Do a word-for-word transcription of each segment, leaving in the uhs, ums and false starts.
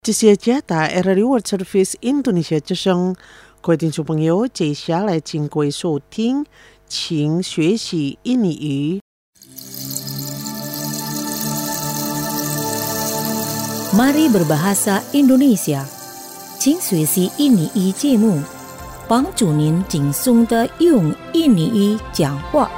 这些加打 R R World Service Indonesia 之声，各位听众朋友，接下来请各位收听，请学习印尼语。 Mari berbahasa Indonesia， 请学习印尼语节目，帮助您轻松地用印尼语讲话。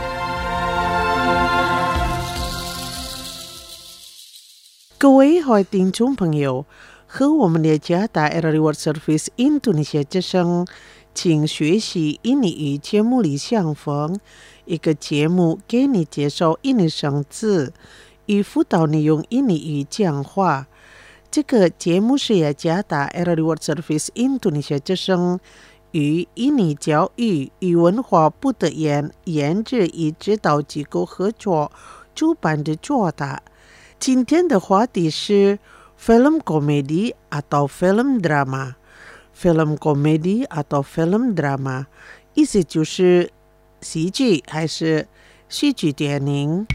各位好听众朋友，和我们的加打 R R World Service Indonesia 之声，请学习印尼语节目里相逢，一个节目给你介绍印尼生字，与辅导你用印尼语讲话。这个节目是雅加达 R R World Service Indonesia 之声与印尼教育与文化部的研研制与指导机构合作主办的做的。今天的话题是 film komedi atau film drama。 film komedi atau film drama 意思就是喜剧还是戏剧电影。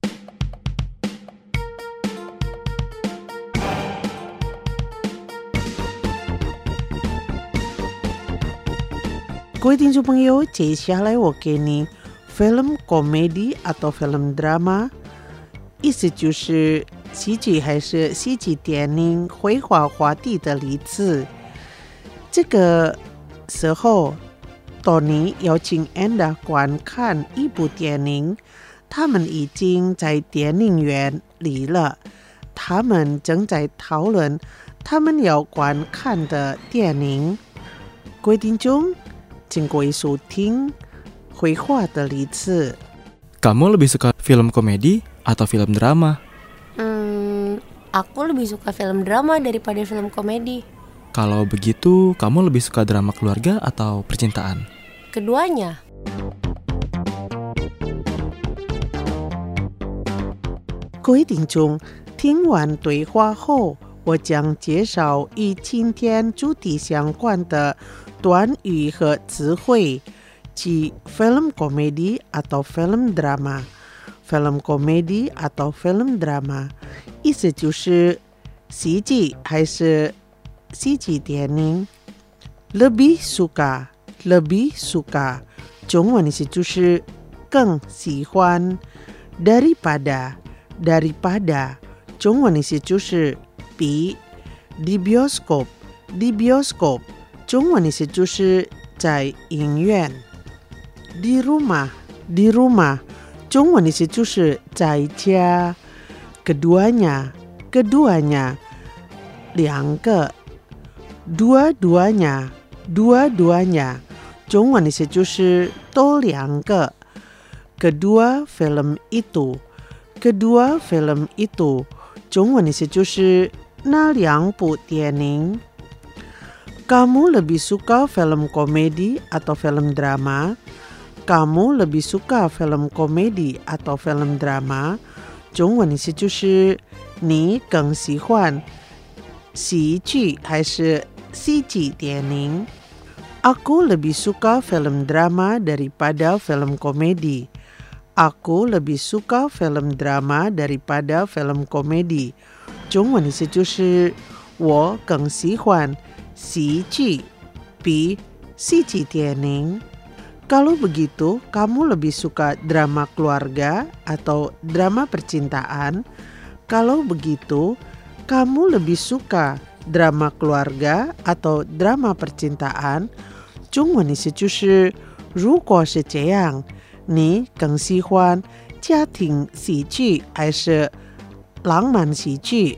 各位听众朋友，接下来我给你 film komedi atau film drama， 意思就是喜剧还是戏剧电影绘画话题的例子。这个时候，当你邀请 Anda 观看一部电影，他们已经在电影院里了，他们正在讨论他们要观看的电影。各位听众，请各位收听绘画的例子。 Kamu lebih suka film komedi atau film drama? Hmm, aku lebih suka film drama daripada film komedi. Kalau begitu, kamu lebih suka drama keluarga atau percintaan? Keduanya. 各位听众，听完对话后，我将介绍与今天主题相关的短语和词汇，即 film komedi atau film drama。film komedi atau film drama 意思就是喜剧还是戏剧电影。 lebih suka lebih suka 中文意思就是更喜欢。 daripada daripada 中文意思就是比。 di bioskop di bioskop 中文意思就是在影院。 di rumah di rumah 中文意思就是在家。 keduanya keduanya 两个。 dua-duanya dua-duanya 中文意思就是都两个。 kedua film itu kedua film itu 中文意思就是那两部电影。 Kamu lebih suka film komedi atau film drama? Kamu lebih suka film komedi atau film drama？ 中文意思就是你更喜欢喜剧还是戏剧电影。 Aku lebih suka film drama daripada film komedi. Aku lebih suka film drama daripada film komedi。 中文意思就是我更喜欢喜剧比戏剧电影。 Kalau begitu, kamu lebih suka drama keluarga atau drama percintaan? Kalau begitu, kamu lebih suka drama keluarga atau drama percintaan？ 中文意思就是如果是这样，你更喜欢家庭喜剧还是浪漫喜剧？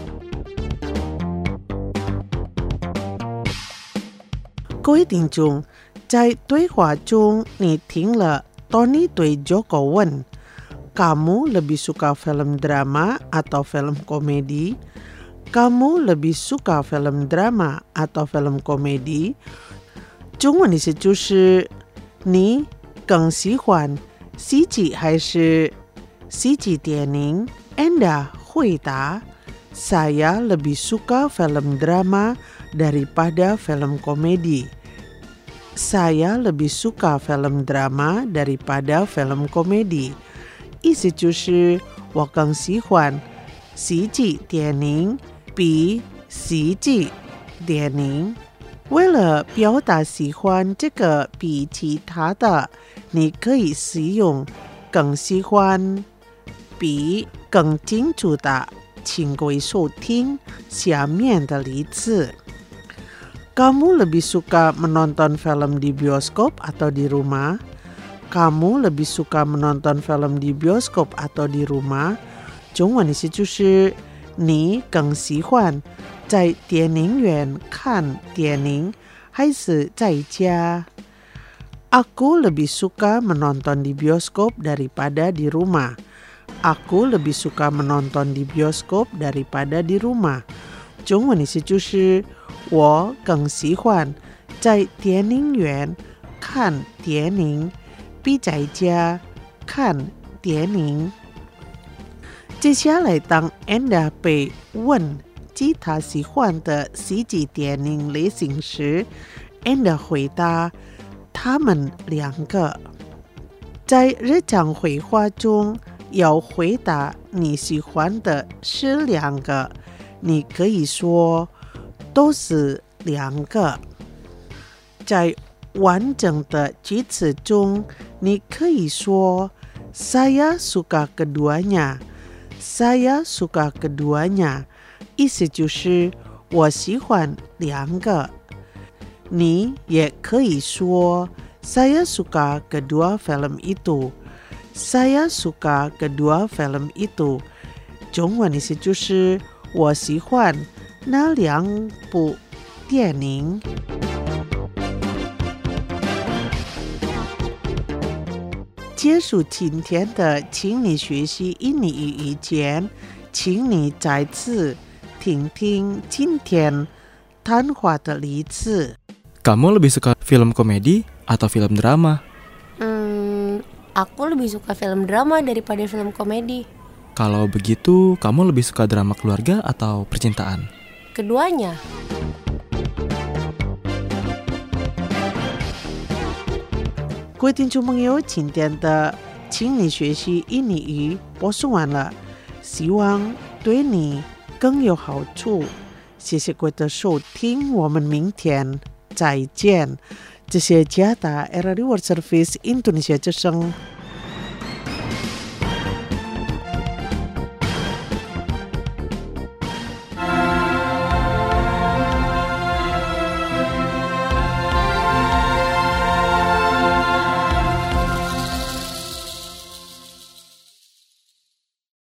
各位听众，在对话中你听了 Tony 对 Joko 问 Kamu lebih suka film drama atau film komedi? Kamu lebih suka film drama atau film komedi？ 中文意思就是你更喜欢喜剧还是戏剧电影？ Anda 回答 Saya lebih suka film drama daripada film komedi。Saya lebih suka film drama daripada film komedi。 意思就是我更喜欢喜剧电影比喜剧电影。为了表达喜欢这个比其他的，你可以使用更喜欢比更清楚的，请各位收听下面的例子。Kamu lebih suka menonton film di bioskop atau di rumah? Kamu lebih suka menonton film di bioskop atau di rumah? 中文意思就是你更喜欢在电影院看电影还是在家？ Aku lebih suka menonton di bioskop daripada di rumah. Aku lebih suka menonton di bioskop daripada di rumah. 中文意思就是我更喜欢在电影院看电影比在家看电影。接下来当 Anda 被问及他喜欢的喜剧电影类型时， Anda 回答他们两个。在日常会话中要回答你喜欢的是两个，你可以说都是两个。在完整的句子中，你可以说 Saya suka keduanya. Saya suka keduanya. 意思就是我喜欢两个。你也可以说 Saya suka kedua film itu. Saya suka kedua film itu. 中文意思就是我喜欢那两部电影。结束今天的请你学习印尼语以前，请你再次听听今天谈话的例子。 Kamu lebih suka film komedi atau film drama? Hmm, aku lebih suka film drama daripada film komedi. Kalau begitu, kamu lebih suka drama keluarga atau percintaan? Keduanya. 各位听众朋友，今天的请你学习印尼语播送完了，希望对你更有好处。谢谢各位的收听，我们明天再见。这些加达 R R I World Service Indonesia 之声。